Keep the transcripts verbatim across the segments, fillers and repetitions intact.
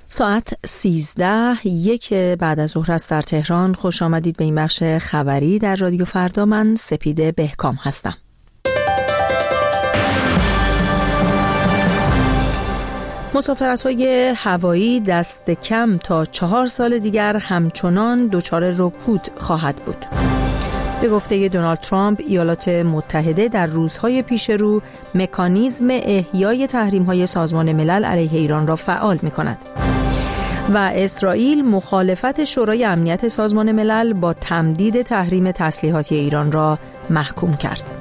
ساعت سیزده یک بعد از ظهر است در تهران. خوش آمدید به این بخش خبری در رادیو فردا. من سپیده بهکام هستم. مسافرت‌های هوایی دست کم تا چهار سال دیگر همچنان دچار رکود خواهد بود. به گفته دونالد ترامپ، ایالات متحده در روزهای پیش رو مکانیزم احیای تحریم‌های سازمان ملل علیه ایران را فعال می‌کند. و اسرائیل مخالفت شورای امنیت سازمان ملل با تمدید تحریم تسلیحاتی ایران را محکوم کرد.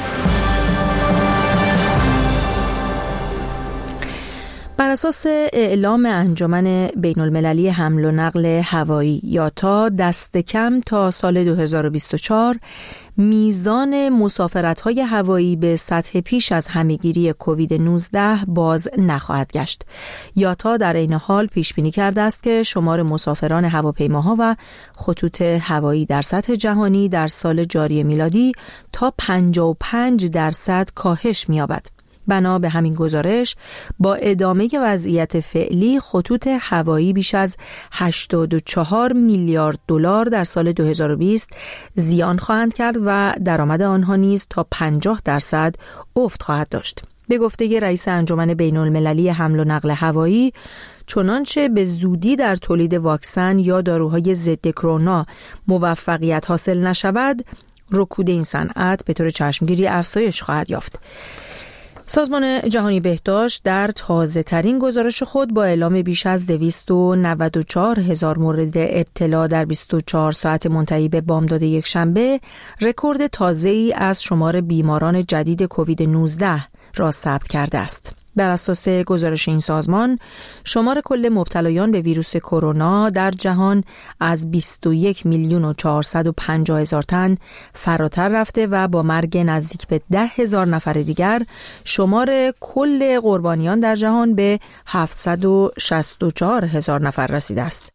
بر اساس اعلام انجمن بین المللی حمل و نقل هوایی یاتا، دست کم تا سال دو هزار و بیست و چهار میزان مسافرت‌های هوایی به سطح پیش از همه‌گیری کووید نوزده باز نخواهد گشت. یاتا در عین حال پیش بینی کرده است که شمار مسافران هواپیماها و خطوط هوایی در سطح جهانی در سال جاری میلادی تا پنجاه و پنج درصد کاهش می‌یابد. بنا به همین گزارش، با ادامه وضعیت فعلی خطوط هوایی بیش از هشتاد و چهار میلیارد دلار در سال دو هزار و بیست زیان خواهند کرد و درآمد آنها نیز تا پنجاه درصد افت خواهد داشت. به گفته رئیس انجمن بین المللی حمل و نقل هوایی، چنانچه به زودی در تولید واکسن یا داروهای ضد کرونا موفقیت حاصل نشود، رکود این صنعت به طور چشمگیری افزایش خواهد یافت. سازمان جهانی بهداشت در تازه ترین گزارش خود با اعلام بیش از دویست و نود و چهار هزار مورد ابتلا در بیست و چهار ساعت منتهی به بامداد یک شنبه، رکورد تازه‌ای از شمار بیماران جدید کووید نوزده را ثبت کرده است. بر اساس گزارش این سازمان، شمار کل مبتلایان به ویروس کرونا در جهان از بیست و یک میلیون و چهارصد و پنجاه هزار تن فراتر رفته و با مرگ نزدیک به ده هزار نفر دیگر، شمار کل قربانیان در جهان به هفتصد و شصت و چهار هزار نفر رسیده است.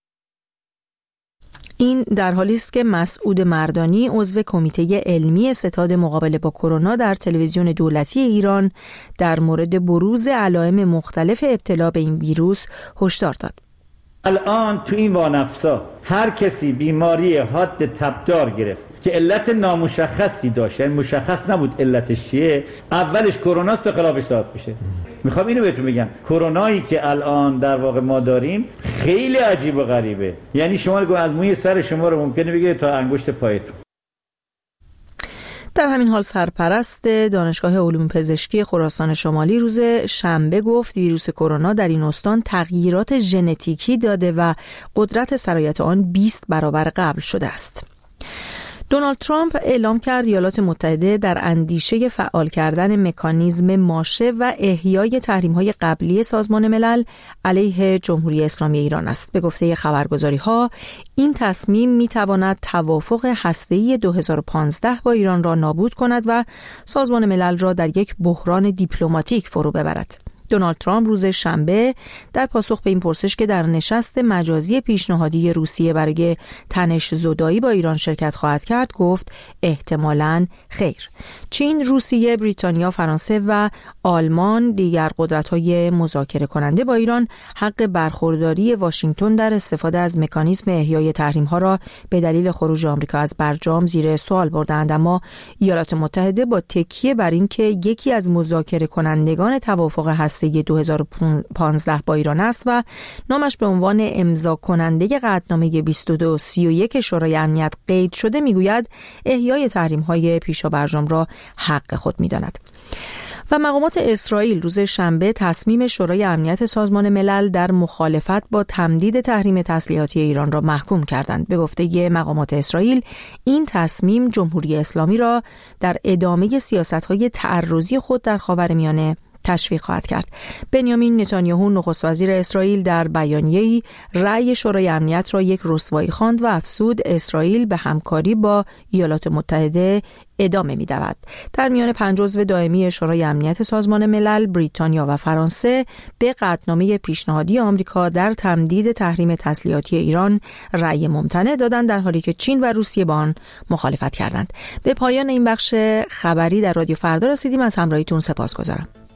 این در حالی است که مسعود مردانی، عضو کمیته علمی ستاد مقابله با کرونا در تلویزیون دولتی ایران، در مورد بروز علائم مختلف ابتلا به این ویروس هشدار داد. الان تو این وانفسا هر کسی بیماری حاد تبدار گرفت که علت نامشخصی داشت، یعنی مشخص نبود علتش چیه، اولش کروناست تا خلافش ثابت بشه. میخوام اینو بهتون بگم، کرونایی که الان در واقع ما داریم خیلی عجیب و غریبه. یعنی شما از موی سر شما رو ممکنه بگیره تا انگشت پایتون. در همین حال سرپرست دانشگاه علوم پزشکی خراسان شمالی روز شنبه گفت ویروس کرونا در این استان تغییرات ژنتیکی داده و قدرت سرایت آن بیست برابر قبل شده است. دونالد ترامپ اعلام کرد ایالات متحده در اندیشه فعال کردن مکانیزم ماشه و احیای تحریم‌های قبلی سازمان ملل علیه جمهوری اسلامی ایران است. به گفته خبرگزاری‌ها، این تصمیم می‌تواند توافق هسته‌ای دو هزار و پانزده با ایران را نابود کند و سازمان ملل را در یک بحران دیپلماتیک فرو ببرد. دونالد ترامپ روز شنبه در پاسخ به این پرسش که در نشست مجازی پیشنهادی روسیه برای تنش زدایی با ایران شرکت خواهد کرد، گفت احتمالاً خیر. چین، روسیه، بریتانیا، فرانسه و آلمان، دیگر قدرت‌های مذاکره کننده با ایران، حق برخورداری واشنگتن در استفاده از مکانیزم احیای تحریم‌ها را به دلیل خروج آمریکا از برجام زیر سوال بردند. اما ایالات متحده با تکیه بر اینکه یکی از مذاکره کنندگان توافق هسته‌ای دو هزار و پانزده با ایران است و نامش به عنوان امضا کننده قطعنامه بیست و دو سی و یک شورای امنیت قید شده، میگوید احیای تحریم‌های پیشا برجام را حق خود می‌داند. و مقامات اسرائیل روز شنبه تصمیم شورای امنیت سازمان ملل در مخالفت با تمدید تحریم تسلیحاتی ایران را محکوم کردند. به گفته مقامات اسرائیل، این تصمیم جمهوری اسلامی را در ادامه سیاست‌های تعرضی خود در خاورمیانه تشویق خواهد کرد. بنیامین نتانیاهو نخست وزیر اسرائیل در بیانیه‌ای رأی شورای امنیت را یک رسوایی خواند و افزود اسرائیل به همکاری با ایالات متحده ادامه می‌دهد. در میان پنج عضو دائمی شورای امنیت سازمان ملل، بریتانیا و فرانسه به قطعنامه پیشنهادی آمریکا در تمدید تحریم تسلیحاتی ایران رأی ممتنع دادند، در حالی که چین و روسیه با آن مخالفت کردند. به پایان این بخش خبری در رادیو فردا رسیدیم. از همراهیتون سپاسگزارم.